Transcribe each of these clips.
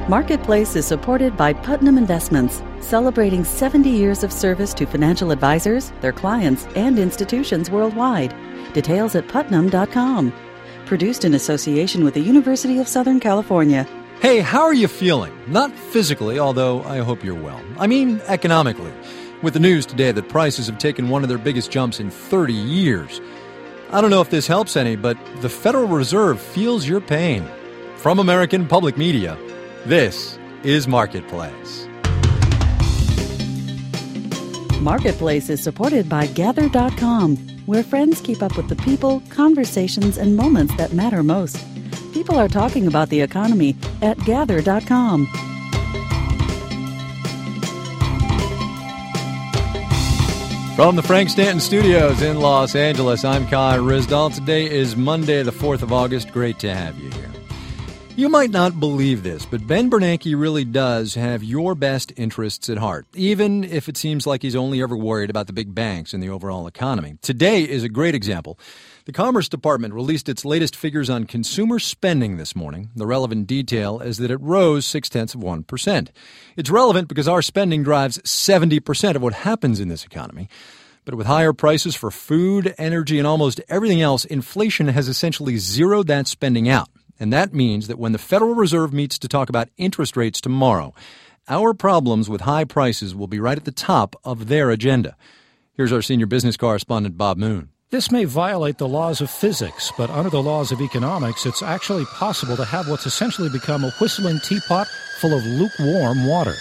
Marketplace is supported by Putnam Investments, celebrating 70 years of service to financial advisors, their clients, and institutions worldwide. Details at putnam.com. Produced in association with the University of Southern California. Hey, how are you feeling? Not physically, although I hope you're well. I mean economically. With the news today that prices have taken one of their biggest jumps in 30 years. I don't know if this helps any, but the Federal Reserve feels your pain. From American Public Media, this is Marketplace. Marketplace is supported by Gather.com, where friends keep up with the people, conversations, and moments that matter most. People are talking about the economy at Gather.com. From the Frank Stanton Studios in Los Angeles, I'm Kai Ryssdal. Today is Monday, the 4th of August. Great to have you here. You might not believe this, but Ben Bernanke really does have your best interests at heart, even if it seems like he's only ever worried about the big banks and the overall economy. Today is a great example. The Commerce Department released its latest figures on consumer spending this morning. The relevant detail is that it rose 0.6%. It's relevant because our spending drives 70% of what happens in this economy. But with higher prices for food, energy, and almost everything else, inflation has essentially zeroed that spending out. And that means that when the Federal Reserve meets to talk about interest rates tomorrow, our problems with high prices will be right at the top of their agenda. Here's our senior business correspondent, Bob Moon. This may violate the laws of physics, but under the laws of economics, it's actually possible to have what's essentially become a whistling teapot full of lukewarm water.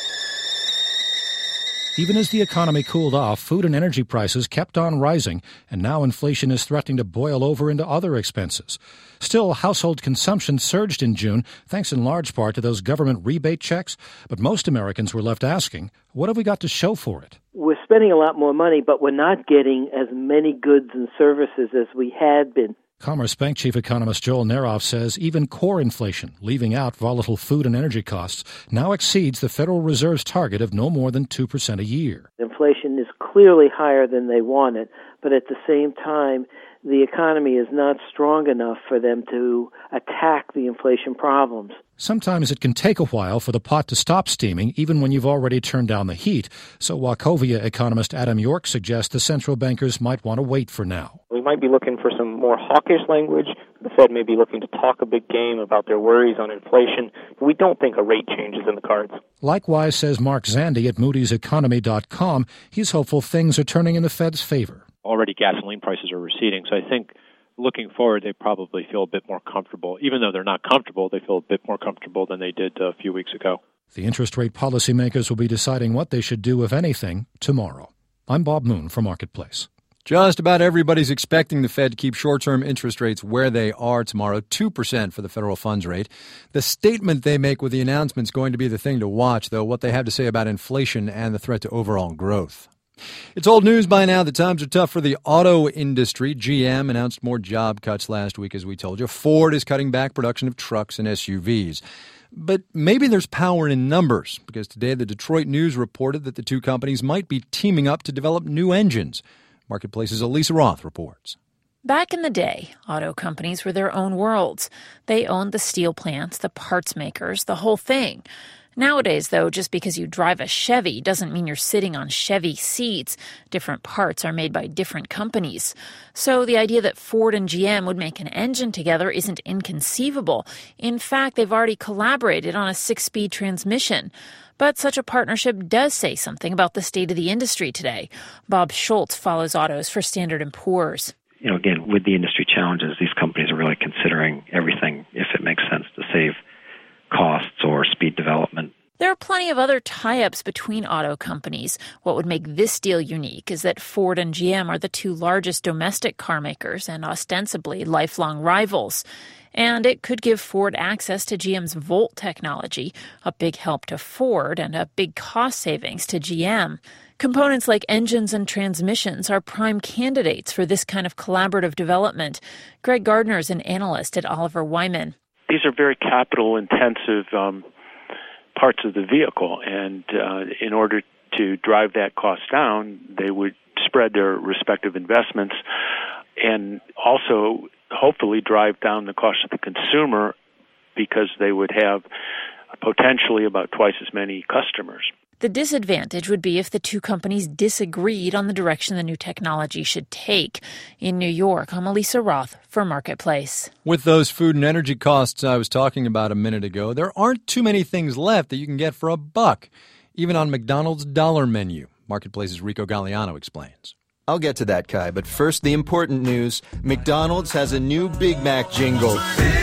Even as the economy cooled off, food and energy prices kept on rising, and now inflation is threatening to boil over into other expenses. Still, household consumption surged in June, thanks in large part to those government rebate checks, but most Americans were left asking, what have we got to show for it? We're spending a lot more money, but we're not getting as many goods and services as we had been. Commerce Bank Chief Economist Joel Neroff says even core inflation, leaving out volatile food and energy costs, now exceeds the Federal Reserve's target of no more than 2% a year. Inflation is clearly higher than they wanted, but at the same time, the economy is not strong enough for them to attack the inflation problems. Sometimes it can take a while for the pot to stop steaming, even when you've already turned down the heat. So Wachovia economist Adam York suggests the central bankers might want to wait for now. We might be looking for some more hawkish language. The Fed may be looking to talk a big game about their worries on inflation. But we don't think a rate change is in the cards. Likewise, says Mark Zandi at Moody'sEconomy.com, he's hopeful things are turning in the Fed's favor. Already gasoline prices are receding, so I think looking forward, they probably feel a bit more comfortable. Even though they're not comfortable, they feel a bit more comfortable than they did a few weeks ago. The interest rate policymakers will be deciding what they should do, if anything, tomorrow. I'm Bob Moon for Marketplace. Just about everybody's expecting the Fed to keep short-term interest rates where they are tomorrow, 2% for the federal funds rate. The statement they make with the announcement is going to be the thing to watch, though, what they have to say about inflation and the threat to overall growth. It's old news by now that times are tough for the auto industry. GM announced more job cuts last week, as we told you. Ford is cutting back production of trucks and SUVs. But maybe there's power in numbers, because today the Detroit News reported that the two companies might be teaming up to develop new engines. Marketplace's Elisa Roth reports. Back in the day, auto companies were their own worlds. They owned the steel plants, the parts makers, the whole thing. Nowadays, though, just because you drive a Chevy doesn't mean you're sitting on Chevy seats. Different parts are made by different companies. So the idea that Ford and GM would make an engine together isn't inconceivable. In fact, they've already collaborated on a 6-speed transmission. But such a partnership does say something about the state of the industry today. Bob Schultz follows autos for Standard & Poor's. Again, with the industry challenges, these companies are really considering everything, if it makes sense, to save costs or speed development. There are plenty of other tie-ups between auto companies. What would make this deal unique is that Ford and GM are the two largest domestic car makers and ostensibly lifelong rivals. And it could give Ford access to GM's Volt technology, a big help to Ford and a big cost savings to GM. Components like engines and transmissions are prime candidates for this kind of collaborative development. Greg Gardner is an analyst at Oliver Wyman. These are very capital-intensive parts of the vehicle, and in order to drive that cost down, they would spread their respective investments and also hopefully drive down the cost of the consumer because they would have potentially about twice as many customers. The disadvantage would be if the two companies disagreed on the direction the new technology should take. In New York, I'm Elisa Roth for Marketplace. With those food and energy costs I was talking about a minute ago, there aren't too many things left that you can get for $1, even on McDonald's dollar menu. Marketplace's Rico Galliano explains. I'll get to that, Kai, but first the important news. McDonald's has a new Big Mac jingle.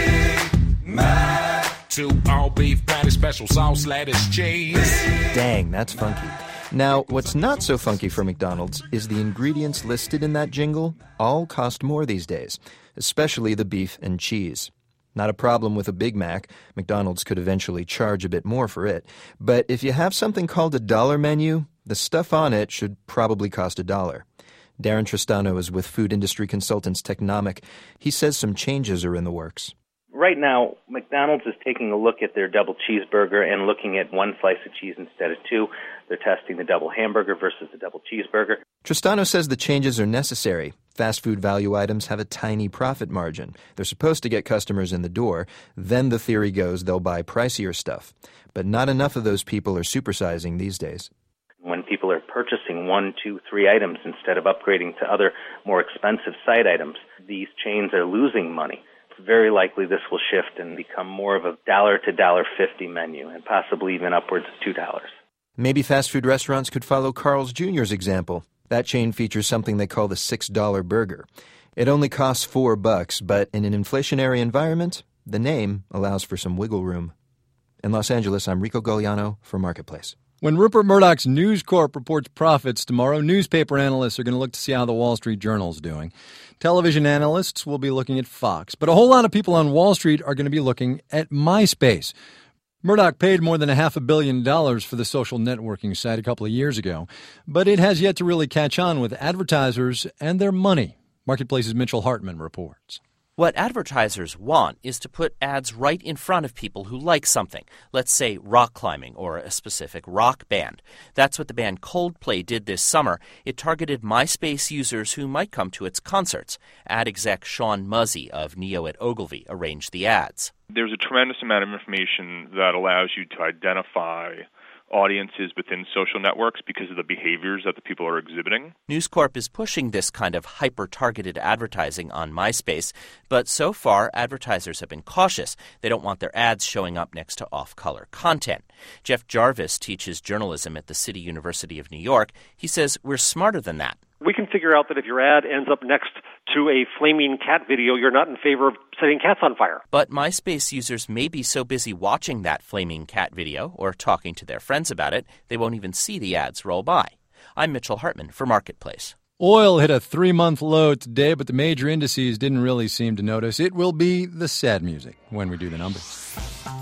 Big Mac. 2 all-beef patty, special sauce, lettuce, cheese. Dang, that's funky. Now, what's not so funky for McDonald's is the ingredients listed in that jingle all cost more these days, especially the beef and cheese. Not a problem with a Big Mac. McDonald's could eventually charge a bit more for it. But if you have something called a dollar menu, the stuff on it should probably cost $1. Darren Tristano is with food industry consultants Technomic. He says some changes are in the works. Right now, McDonald's is taking a look at their double cheeseburger and looking at 1 slice of cheese instead of 2. They're testing the double hamburger versus the double cheeseburger. Tristano says the changes are necessary. Fast food value items have a tiny profit margin. They're supposed to get customers in the door. Then the theory goes they'll buy pricier stuff. But not enough of those people are supersizing these days. When people are purchasing 1, 2, 3 items instead of upgrading to other more expensive side items, these chains are losing money. It's very likely this will shift and become more of a $1 to $1.50 menu, and possibly even upwards of $2. Maybe fast food restaurants could follow Carl's Jr.'s example. That chain features something they call the $6 burger. It only costs $4, but in an inflationary environment, the name allows for some wiggle room. In Los Angeles, I'm Rico Galliano for Marketplace. When Rupert Murdoch's News Corp reports profits tomorrow, newspaper analysts are going to look to see how the Wall Street Journal is doing. Television analysts will be looking at Fox. But a whole lot of people on Wall Street are going to be looking at MySpace. Murdoch paid more than $500 million for the social networking site a couple of years ago, but it has yet to really catch on with advertisers and their money. Marketplace's Mitchell Hartman reports. What advertisers want is to put ads right in front of people who like something. Let's say rock climbing or a specific rock band. That's what the band Coldplay did this summer. It targeted MySpace users who might come to its concerts. Ad exec Sean Muzzy of Neo at Ogilvy arranged the ads. There's a tremendous amount of information that allows you to identify audiences within social networks because of the behaviors that the people are exhibiting. News Corp is pushing this kind of hyper-targeted advertising on MySpace, but so far advertisers have been cautious. They don't want their ads showing up next to off-color content. Jeff Jarvis teaches journalism at the City University of New York. He says we're smarter than that. We can figure out that if your ad ends up next to a flaming cat video, you're not in favor of setting cats on fire. But MySpace users may be so busy watching that flaming cat video or talking to their friends about it, they won't even see the ads roll by. I'm Mitchell Hartman for Marketplace. Oil hit a 3-month low today, but the major indices didn't really seem to notice. It will be the sad music when we do the numbers.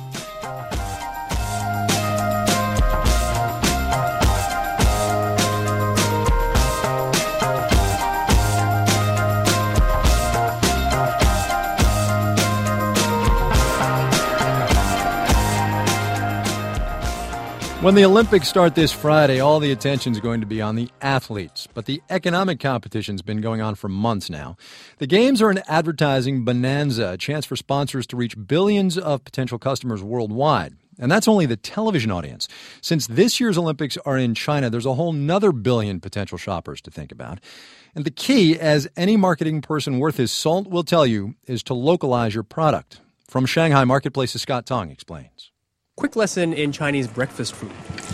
When the Olympics start this Friday, all the attention is going to be on the athletes. But the economic competition's been going on for months now. The games are an advertising bonanza, a chance for sponsors to reach billions of potential customers worldwide. And that's only the television audience. Since this year's Olympics are in China, there's a whole nother billion potential shoppers to think about. And the key, as any marketing person worth his salt will tell you, is to localize your product. From Shanghai, Marketplace's Scott Tong explains. Quick lesson in Chinese breakfast food.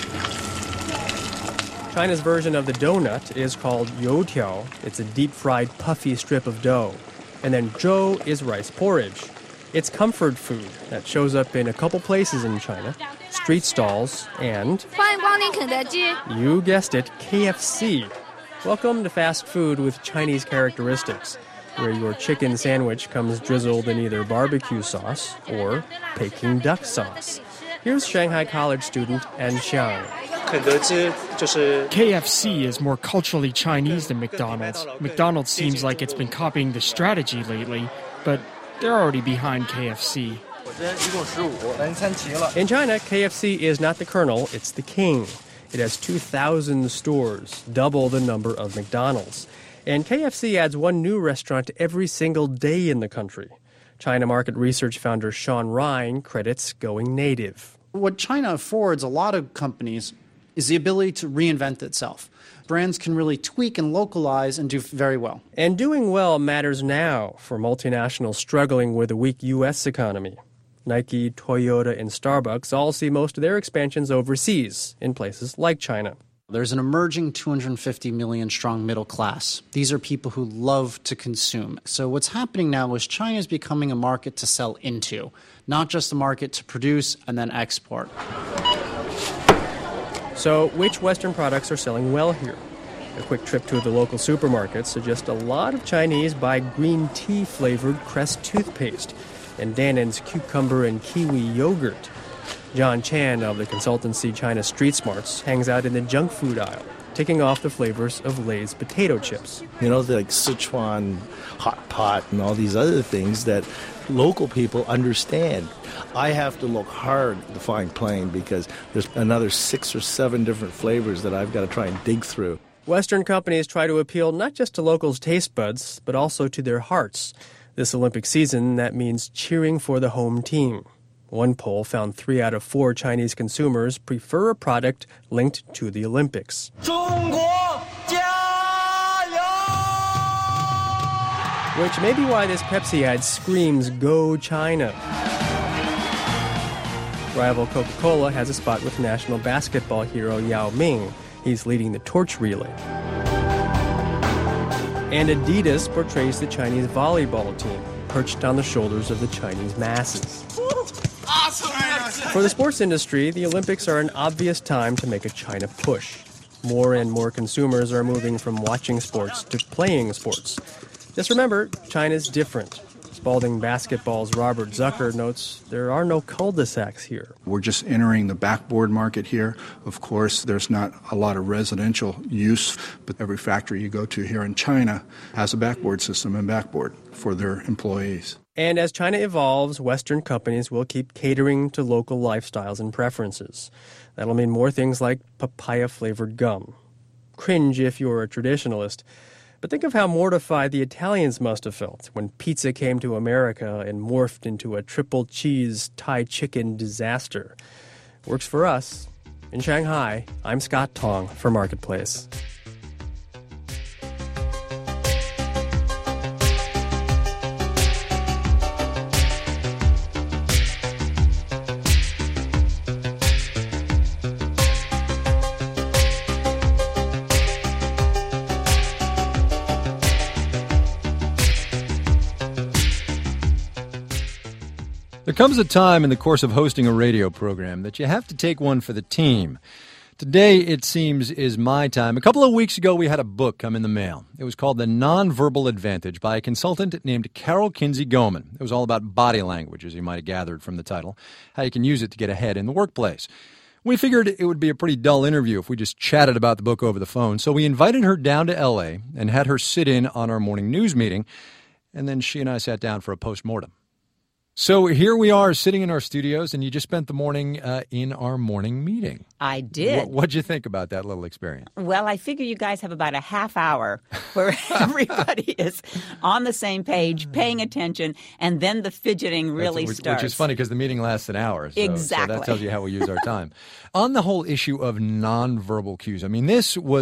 China's version of the donut is called youtiao. It's a deep-fried, puffy strip of dough. And then zhou is rice porridge. It's comfort food that shows up in a couple places in China, street stalls, and, you guessed it, KFC. Welcome to fast food with Chinese characteristics, where your chicken sandwich comes drizzled in either barbecue sauce or Peking duck sauce. Here's Shanghai college student An Xiang. KFC is more culturally Chinese than McDonald's. McDonald's seems like it's been copying the strategy lately, but they're already behind KFC. In China, KFC is not the Colonel, it's the King. It has 2,000 stores, double the number of McDonald's. And KFC adds one new restaurant every single day in the country. China market research founder Sean Ryan credits going native. What China affords a lot of companies is the ability to reinvent itself. Brands can really tweak and localize and do very well. And doing well matters now for multinationals struggling with a weak U.S. economy. Nike, Toyota, and Starbucks all see most of their expansions overseas, in places like China. There's an emerging 250 million strong middle class. These are people who love to consume. So what's happening now is China is becoming a market to sell into, not just a market to produce and then export. So which Western products are selling well here? A quick trip to the local supermarket suggests a lot of Chinese buy green tea-flavored Crest toothpaste and Dannon's cucumber and kiwi yogurt. John Chan of the consultancy China Street Smarts hangs out in the junk food aisle, taking off the flavors of Lay's potato chips. You know, like Sichuan hot pot and all these other things that local people understand. I have to look hard to find plain because there's another 6 or 7 different flavors that I've got to try and dig through. Western companies try to appeal not just to locals' taste buds, but also to their hearts. This Olympic season, that means cheering for the home team. One poll found 3 out of 4 Chinese consumers prefer a product linked to the Olympics. Which may be why this Pepsi ad screams, "Go China." Rival Coca-Cola has a spot with national basketball hero Yao Ming. He's leading the torch relay. And Adidas portrays the Chinese volleyball team, perched on the shoulders of the Chinese masses. For the sports industry, the Olympics are an obvious time to make a China push. More and more consumers are moving from watching sports to playing sports. Just remember, China's different. Spalding Basketball's Robert Zucker notes there are no cul-de-sacs here. We're just entering the backboard market here. Of course, there's not a lot of residential use, but every factory you go to here in China has a backboard system and backboard for their employees. And as China evolves, Western companies will keep catering to local lifestyles and preferences. That'll mean more things like papaya-flavored gum. Cringe if you're a traditionalist. But think of how mortified the Italians must have felt when pizza came to America and morphed into a triple cheese Thai chicken disaster. Works for us. In Shanghai, I'm Scott Tong for Marketplace. There comes a time in the course of hosting a radio program that you have to take one for the team. Today, it seems, is my time. A couple of weeks ago, we had a book come in the mail. It was called The Nonverbal Advantage by a consultant named Carol Kinsey Goman. It was all about body language, as you might have gathered from the title, how you can use it to get ahead in the workplace. We figured it would be a pretty dull interview if we just chatted about the book over the phone, so we invited her down to L.A. and had her sit in on our morning news meeting, and then she and I sat down for a postmortem. So here we are sitting in our studios, and you just spent the morning in our morning meeting. I did. What'd you think about that little experience? Well, I figure you guys have about a half hour where everybody is on the same page, paying attention, and then the fidgeting really starts. Which is funny because the meeting lasts an hour. Exactly. So that tells you how we use our time. On the whole issue of nonverbal cues, I mean,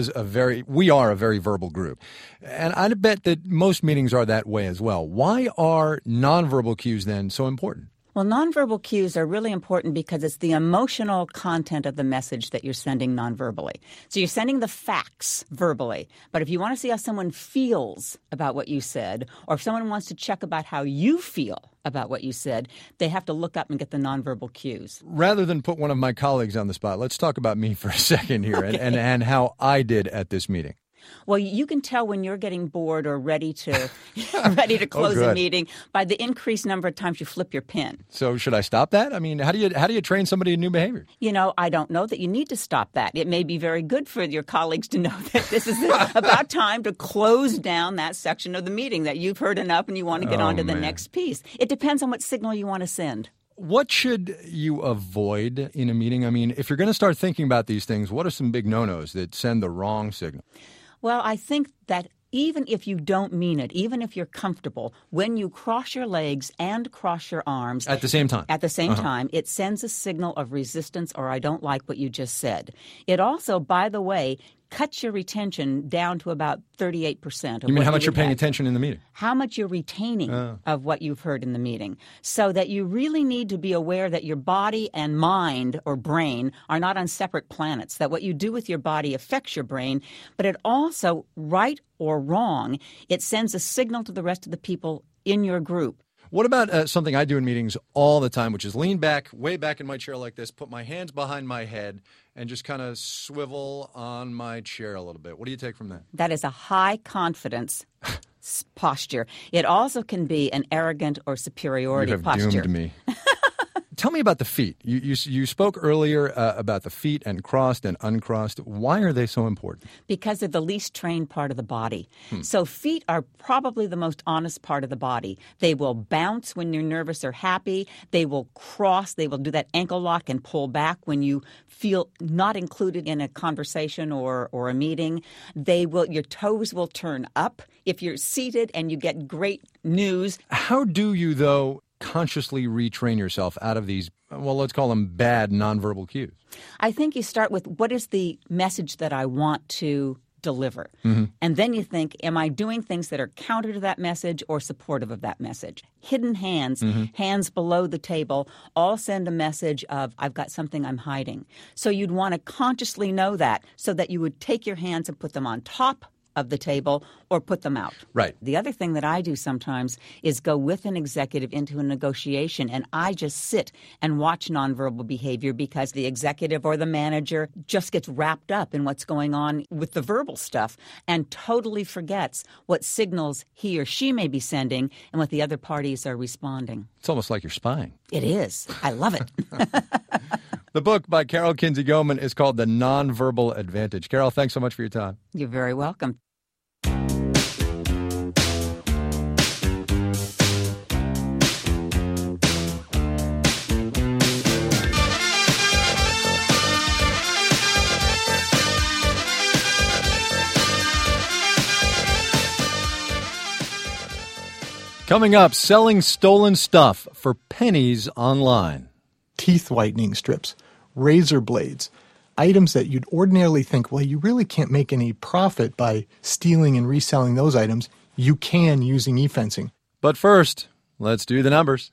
we are a very verbal group. And I'd bet that most meetings are that way as well. Why are nonverbal cues then so important? Well, nonverbal cues are really important because it's the emotional content of the message that you're sending nonverbally. So you're sending the facts verbally, but if you want to see how someone feels about what you said, or if someone wants to check about how you feel about what you said, they have to look up and get the nonverbal cues. Rather than put one of my colleagues on the spot, let's talk about me for a second here. Okay. and how I did at this meeting. Well, you can tell when you're getting bored or ready to close a meeting by the increased number of times you flip your pen. So should I stop that? I mean, how do you train somebody in new behavior? You know, I don't know that you need to stop that. It may be very good for your colleagues to know that this is about time to close down that section of the meeting, that you've heard enough and you want to get on to the next piece. It depends on what signal you want to send. What should you avoid in a meeting? I mean, if you're going to start thinking about these things, what are some big no-nos that send the wrong signal? Well, I think that even if you don't mean it, even if you're comfortable, when you cross your legs and cross your arms at the same time, time, it sends a signal of resistance or I don't like what you just said. It also, by the way, cuts your retention down to about 38%. You mean how much you're paying attention in the meeting? How much you're retaining of what you've heard in the meeting. So that you really need to be aware that your body and mind or brain are not on separate planets, that what you do with your body affects your brain, but it also, right or wrong, it sends a signal to the rest of the people in your group. What about something I do in meetings all the time, which is lean back, way back in my chair like this, put my hands behind my head, and just kind of swivel on my chair a little bit. What do you take from that? That is a high confidence posture. It also can be an arrogant or superiority posture. You have doomed me. Tell me about the feet. You spoke earlier about the feet and crossed and uncrossed. Why are they so important? Because they're the least trained part of the body. So feet are probably the most honest part of the body. They will bounce when you're nervous or happy. They will cross. They will do that ankle lock and pull back when you feel not included in a conversation or a meeting. Your toes will turn up if you're seated and you get great news. How do you, though, consciously retrain yourself out of these, well, let's call them bad nonverbal cues? I think you start with what is the message that I want to deliver? And then you think, am I doing things that are counter to that message or supportive of that message? Hidden hands, hands below the table, all send a message of, I've got something I'm hiding. So you'd want to consciously know that so that you would take your hands and put them on top of the table or put them out. Right. The other thing that I do sometimes is go with an executive into a negotiation, and I just sit and watch nonverbal behavior because the executive or the manager just gets wrapped up in what's going on with the verbal stuff and totally forgets what signals he or she may be sending and what the other parties are responding. It's almost like you're spying. It is. I love it. The book by Carol Kinsey Goldman is called The Nonverbal Advantage. Carol, thanks so much for your time. You're very welcome. Coming up, selling stolen stuff for pennies online. Teeth whitening strips, razor blades, items that you'd ordinarily think, well, you really can't make any profit by stealing and reselling those items. You can using e-fencing. But first, let's do the numbers.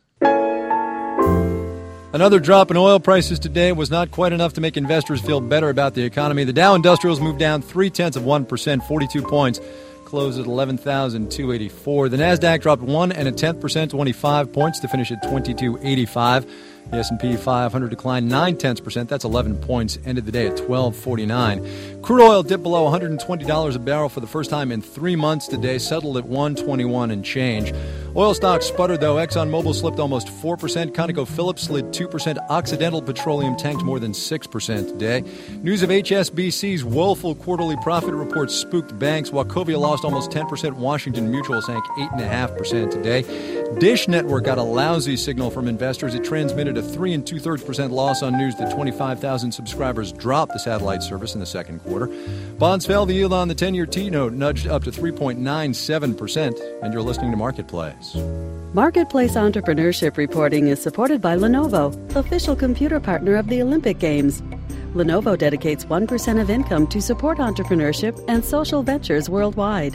Another drop in oil prices today was not quite enough to make investors feel better about the economy. The Dow Industrials moved down 0.3%, 42 points. Closed at 11,284. The Nasdaq dropped 0.1%, 25 points to finish at 2285. The S&P 500 declined 0.9%. That's 11 points. Ended the day at 1249. Crude oil dipped below $120 a barrel for the first time in 3 months today. Settled at 121 and change. Oil stocks sputtered, though. ExxonMobil slipped almost 4%. ConocoPhillips slid 2%. Occidental Petroleum tanked more than 6% today. News of HSBC's woeful quarterly profit report spooked banks. Wachovia lost almost 10%. Washington Mutual sank 8.5% today. Dish Network got a lousy signal from investors. It transmitted a 3 2/3% loss on news that 25,000 subscribers dropped the satellite service in the second quarter. Bonds fell. The yield on the 10-year T-note nudged up to 3.97%. And you're listening to Marketplace. Marketplace Entrepreneurship Reporting is supported by Lenovo, official computer partner of the Olympic Games. Lenovo dedicates 1% of income to support entrepreneurship and social ventures worldwide.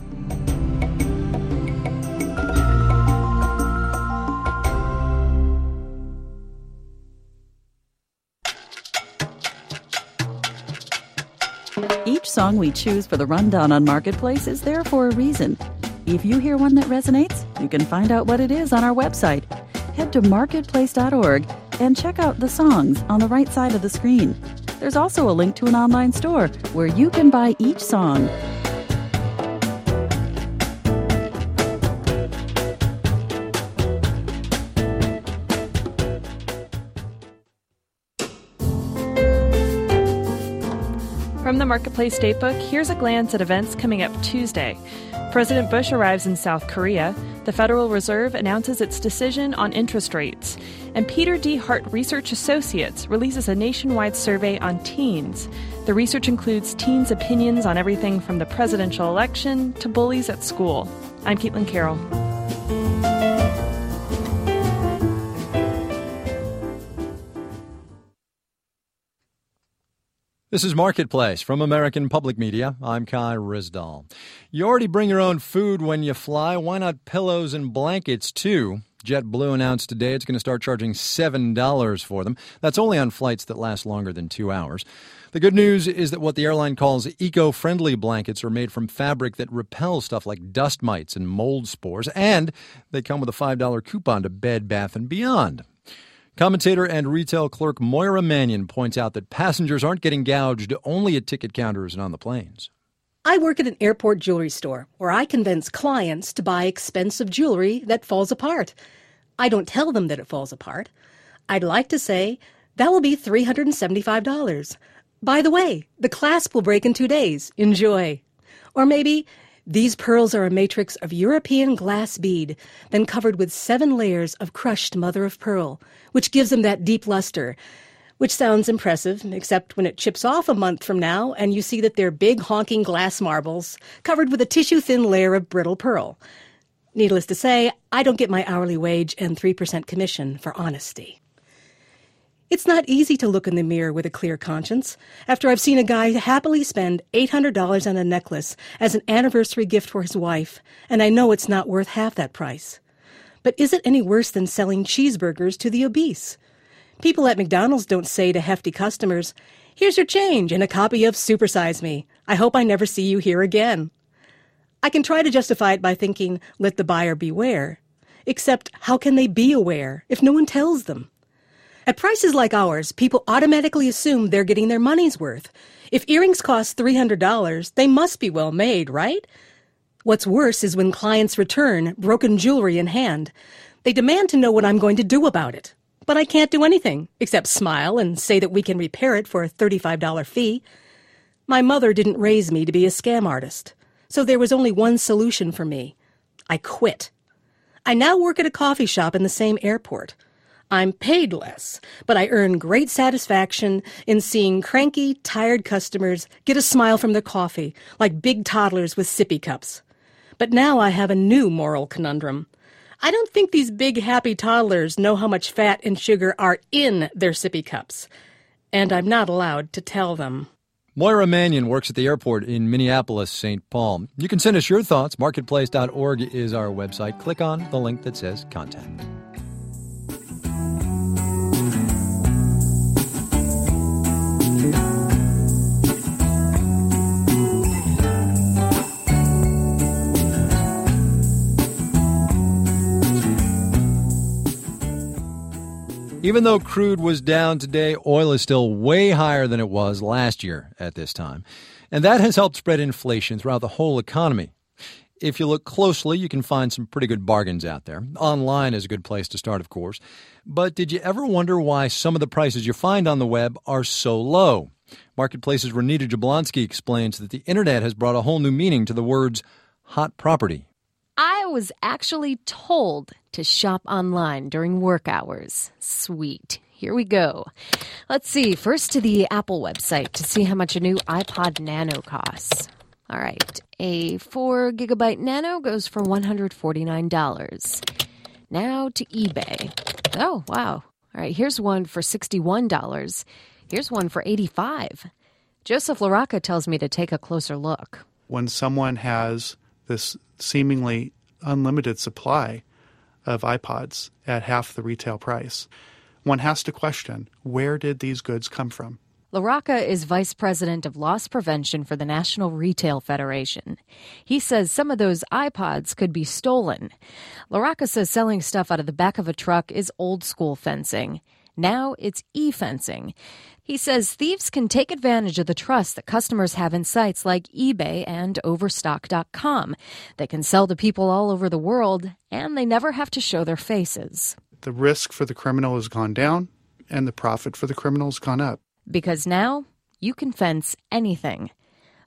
Each song we choose for the rundown on Marketplace is there for a reason. If you hear one that resonates, you can find out what it is on our website. Head to marketplace.org and check out the songs on the right side of the screen. There's also a link to an online store where you can buy each song. From the Marketplace Datebook, here's a glance at events coming up Tuesday. President Bush arrives in South Korea. The Federal Reserve announces its decision on interest rates. And Peter D. Hart Research Associates releases a nationwide survey on teens. The research includes teens' opinions on everything from the presidential election to bullies at school. I'm Caitlin Carroll. This is Marketplace from American Public Media. I'm Kai Ryssdal. You already bring your own food when you fly. Why not pillows and blankets, too? JetBlue announced today it's going to start charging $7 for them. That's only on flights that last longer than 2 hours. The good news is that what the airline calls eco-friendly blankets are made from fabric that repels stuff like dust mites and mold spores, and they come with a $5 coupon to Bed Bath & Beyond. Commentator and retail clerk Moira Mannion points out that passengers aren't getting gouged only at ticket counters and on the planes. I work at an airport jewelry store where I convince clients to buy expensive jewelry that falls apart. I don't tell them that it falls apart. I'd like to say, that will be $375. By the way, the clasp will break in 2 days. Enjoy. Or maybe, these pearls are a matrix of European glass bead, then covered with 7 layers of crushed mother-of-pearl, which gives them that deep luster, which sounds impressive, except when it chips off a month from now and you see that they're big honking glass marbles covered with a tissue-thin layer of brittle pearl. Needless to say, I don't get my hourly wage and 3% commission for honesty. It's not easy to look in the mirror with a clear conscience after I've seen a guy happily spend $800 on a necklace as an anniversary gift for his wife, and I know it's not worth half that price. But is it any worse than selling cheeseburgers to the obese? People at McDonald's don't say to hefty customers, "Here's your change and a copy of Super Size Me. I hope I never see you here again." I can try to justify it by thinking, let the buyer beware. Except, how can they be aware if no one tells them? At prices like ours, people automatically assume they're getting their money's worth. If earrings cost $300, they must be well made, right? What's worse is when clients return, broken jewelry in hand. They demand to know what I'm going to do about it. But I can't do anything, except smile and say that we can repair it for a $35 fee. My mother didn't raise me to be a scam artist, so there was only one solution for me. I quit. I now work at a coffee shop in the same airport. I'm paid less, but I earn great satisfaction in seeing cranky, tired customers get a smile from their coffee, like big toddlers with sippy cups. But now I have a new moral conundrum. I don't think these big, happy toddlers know how much fat and sugar are in their sippy cups, and I'm not allowed to tell them. Moira Mannion works at the airport in Minneapolis, St. Paul. You can send us your thoughts. Marketplace.org is our website. Click on the link that says Contact. Even though crude was down today, oil is still way higher than it was last year at this time. And that has helped spread inflation throughout the whole economy. If you look closely, you can find some pretty good bargains out there. Online is a good place to start, of course. But did you ever wonder why some of the prices you find on the web are so low? Marketplace's Renita Jablonski explains that the internet has brought a whole new meaning to the words hot property. I was actually told to shop online during work hours. Sweet. Here we go. Let's see. First to the Apple website to see how much a new iPod Nano costs. All right. A 4GB Nano goes for $149. Now to eBay. Oh, wow. All right. Here's one for $61. Here's one for $85. Joseph LaRocca tells me to take a closer look. When someone has this seemingly unlimited supply of iPods at half the retail price, one has to question, where did these goods come from? LaRocca is vice president of loss prevention for the National Retail Federation. He says some of those iPods could be stolen. LaRocca says selling stuff out of the back of a truck is old school fencing. Now it's e-fencing. He says thieves can take advantage of the trust that customers have in sites like eBay and Overstock.com. They can sell to people all over the world, and they never have to show their faces. The risk for the criminal has gone down, and the profit for the criminal has gone up. Because now you can fence anything.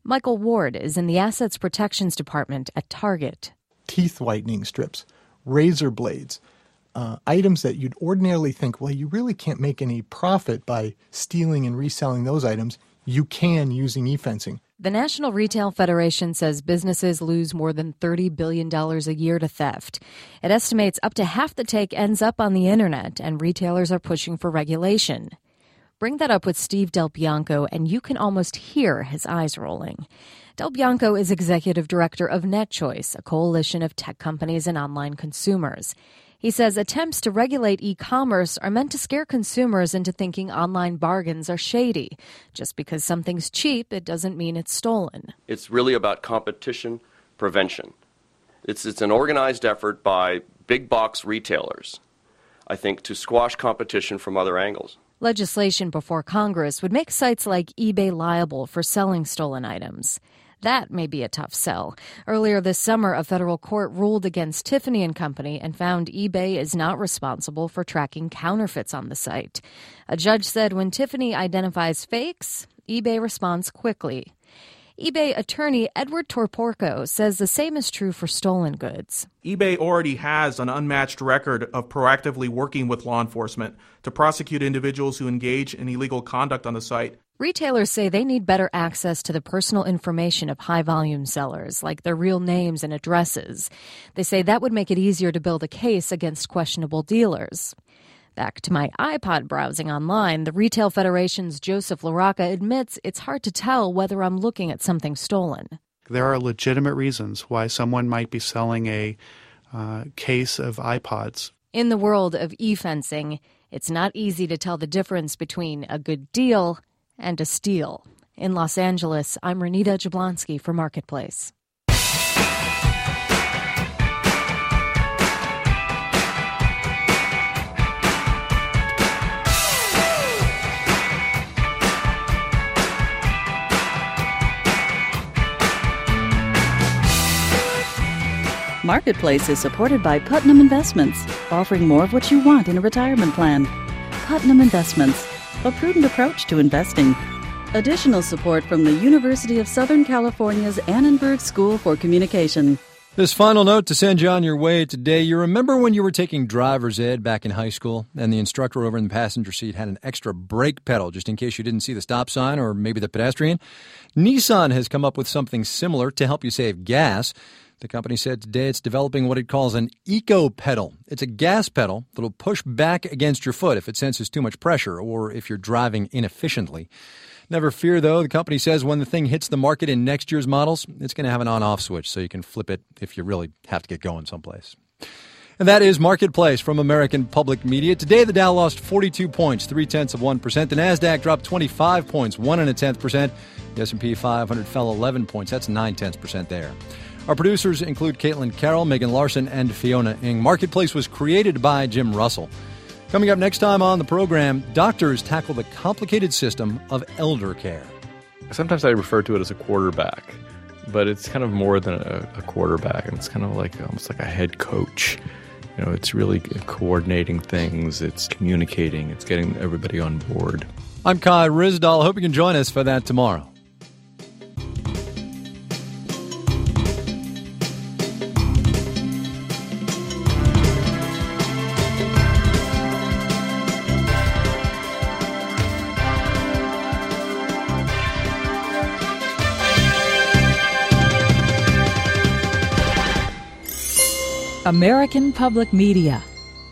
Michael Ward is in the Assets Protections Department at Target. Teeth whitening strips, razor blades, items that you'd ordinarily think, well, you really can't make any profit by stealing and reselling those items. You can using e-fencing. The National Retail Federation says businesses lose more than $30 billion a year to theft. It estimates up to half the take ends up on the internet, and retailers are pushing for regulation. Bring that up with Steve Del Bianco, and you can almost hear his eyes rolling. Del Bianco is executive director of NetChoice, a coalition of tech companies and online consumers. He says attempts to regulate e-commerce are meant to scare consumers into thinking online bargains are shady. Just because something's cheap, it doesn't mean it's stolen. It's really about competition prevention. It's an organized effort by big box retailers, I think, to squash competition from other angles. Legislation before Congress would make sites like eBay liable for selling stolen items. That may be a tough sell. Earlier this summer, a federal court ruled against Tiffany & Company and found eBay is not responsible for tracking counterfeits on the site. A judge said when Tiffany identifies fakes, eBay responds quickly. eBay attorney Edward Torporco says the same is true for stolen goods. eBay already has an unmatched record of proactively working with law enforcement to prosecute individuals who engage in illegal conduct on the site. Retailers say they need better access to the personal information of high-volume sellers, like their real names and addresses. They say that would make it easier to build a case against questionable dealers. Back to my iPod browsing online, the Retail Federation's Joseph LaRocca admits it's hard to tell whether I'm looking at something stolen. There are legitimate reasons why someone might be selling a case of iPods. In the world of e-fencing, it's not easy to tell the difference between a good deal and a steal. In Los Angeles, I'm Renita Jablonski for Marketplace. Marketplace is supported by Putnam Investments, offering more of what you want in a retirement plan. Putnam Investments, a prudent approach to investing. Additional support from the University of Southern California's Annenberg School for Communication. This final note to send you on your way today. You remember when you were taking driver's ed back in high school and the instructor over in the passenger seat had an extra brake pedal just in case you didn't see the stop sign or maybe the pedestrian? Nissan has come up with something similar to help you save gas. The company said today it's developing what it calls an eco pedal. It's a gas pedal that'll push back against your foot if it senses too much pressure or if you're driving inefficiently. Never fear, though. The company says when the thing hits the market in next year's models, it's going to have an on-off switch so you can flip it if you really have to get going someplace. And that is Marketplace from American Public Media. Today, the Dow lost 42 points, 0.3%. The NASDAQ dropped 25 points, 1.1%. The S&P 500 fell 11 points. That's 0.9% there. Our producers include Caitlin Carroll, Megan Larson, and Fiona Ng. Marketplace was created by Jim Russell. Coming up next time on the program, doctors tackle the complicated system of elder care. Sometimes I refer to it as a quarterback, but it's kind of more than a quarterback, and it's kind of like almost like a head coach. You know, it's really coordinating things, it's communicating, it's getting everybody on board. I'm Kai Ryssdal. Hope you can join us for that tomorrow. American Public Media.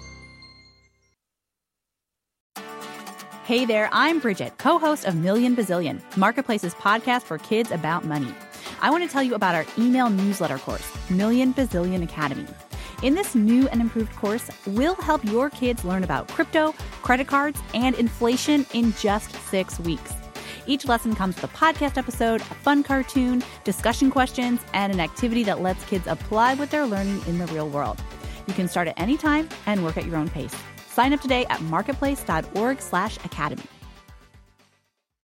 Hey there, I'm Bridget, co-host of Million Bazillion, Marketplace's podcast for kids about money. I want to tell you about our email newsletter course, Million Bazillion Academy. In this new and improved course, we'll help your kids learn about crypto, credit cards, and inflation in just 6 weeks. Each lesson comes with a podcast episode, a fun cartoon, discussion questions, and an activity that lets kids apply what they're learning in the real world. You can start at any time and work at your own pace. Sign up today at marketplace.org/academy.